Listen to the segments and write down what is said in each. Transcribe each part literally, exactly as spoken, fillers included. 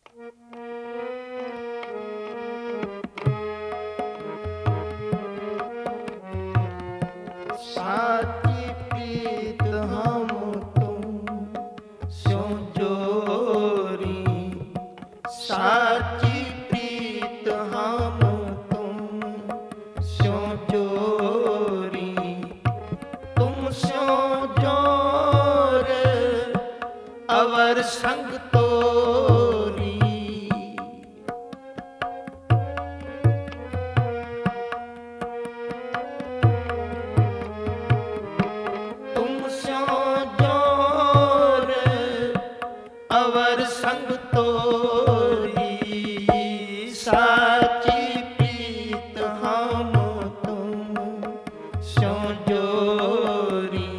साची प्रीत हम तुम स्यों जोरी, साची प्रीत हम तुम स्यों जोरी, तुम स्यों जोर अवर संग तोरी। अवर संग तोरी, साची प्रीत हम तुम स्यों जोरी,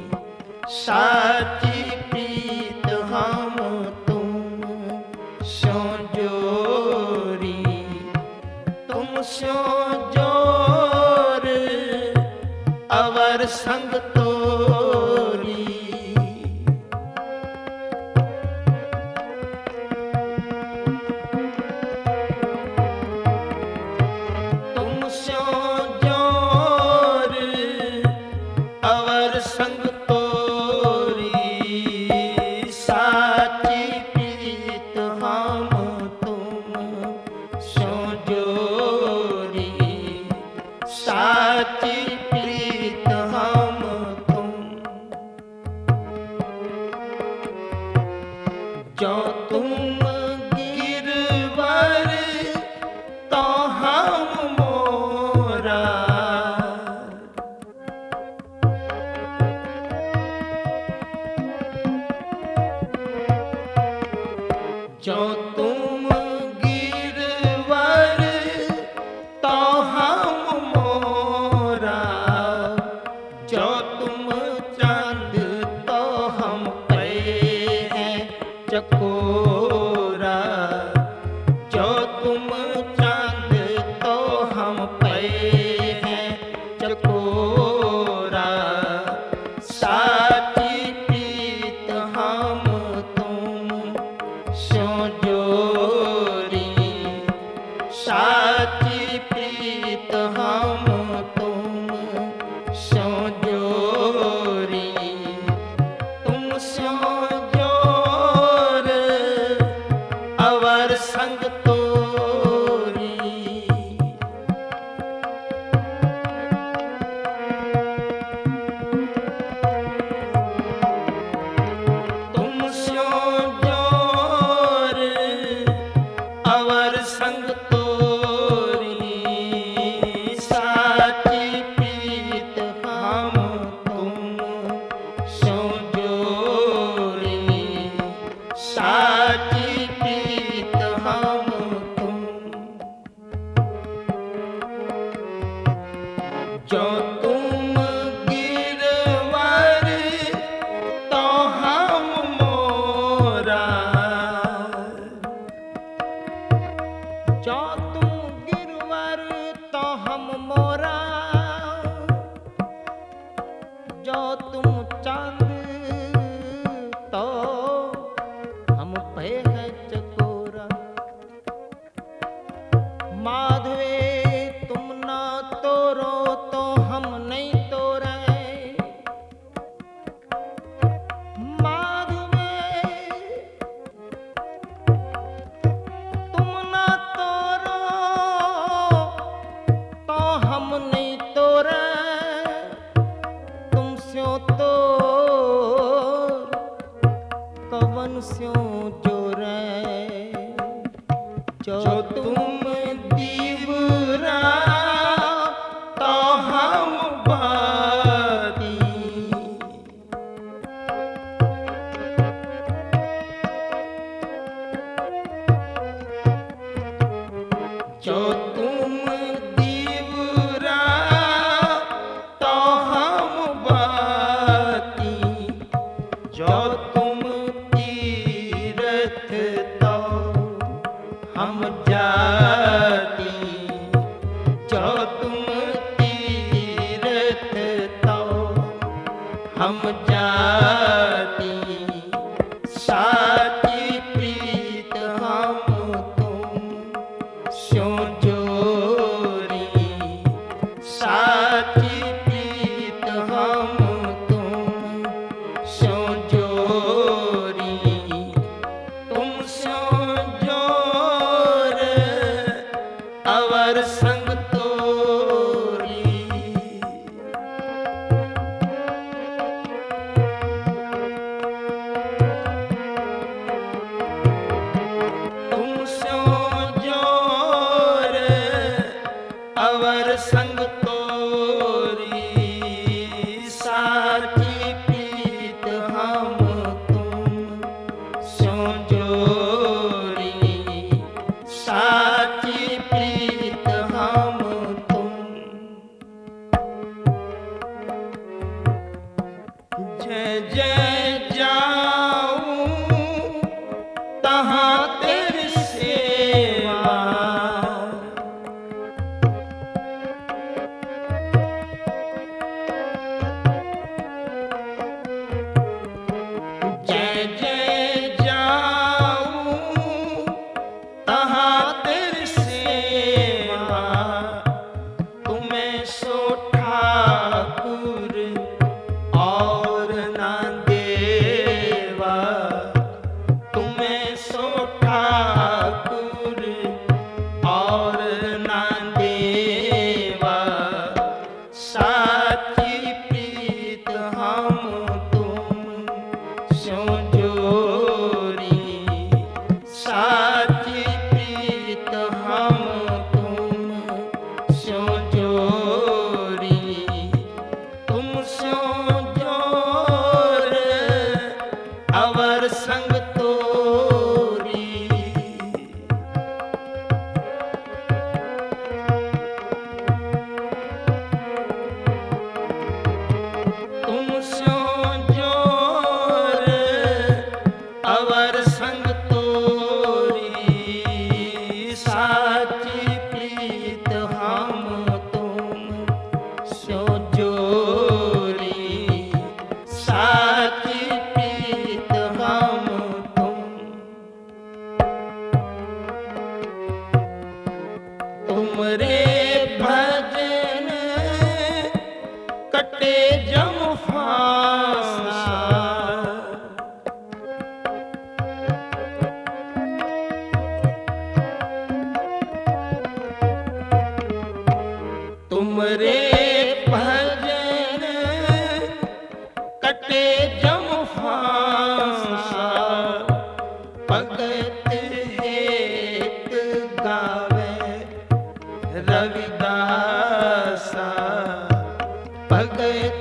साची प्रीत हम तुम स्यों जोरी, तुम स्यों जोर अवर संग तोरी। संग तोरी, साची प्रीत हम तुम स्यों जोरी, साची प्रीत हम तुम। जो तुम गिरवर तो हम मोरा, जो तुम गिरवर तो हम मोरा, जो तुम चांद तो हम पे हैं चकोरा, जो तुम चांद तो हम पे हैं चकोरा, साची प्रीत हम तुम स्यों जोरी, साची प्रीत हम तुम स्यों जोरी, तुम स्यों जोर अवर संग तोरी। तुम स्यों जोर अवर संग तोरी, साची प्रीत हम तुम स्यों जोरी, साची प्रीत हम तुम। जो तुम गिरवर तो हम मोरा, जो तुम गिरवर तो हम मोरा, जो तुम चांद तो हम पे हैं चकोरा। माधवे तुम ना तोरो तो हम नहीं तोरे, माधवे तुम ना तोरो तो हम नहीं तोरे, तुम स्यों तोर कवन स्यों जोरे। जो तुम दीवरा तो हम बाती, जो तुम दीवरा तो हम बाती, जो तुम तीरथ तो हम जाती, जो तुम तीरथ तो हम जाती, साची प्रीत हम तहाँ तेरी सेवा। जय जय जाऊं तहाँ तेरी सेवा, तुम्हें सो ठाकुर और ना देवा, तुम्हें सो ठाकुर और ना देवा। साची प्रीत हम तुम स्यों जोरी, साची प्रीत हम तुम स्यों जोरी, तुम स्यों जोर अवर संग तोरी। तुम स्यों जोर अवर संग तोरी, साची प्रीत हम तुम स्यों जोरी, साची प्रीत हम तुम। तुमरे भजन कटे जम फांसा, तुमरे भजन कटे जम फांसा। भगत हेत गावे रविदासा, भगत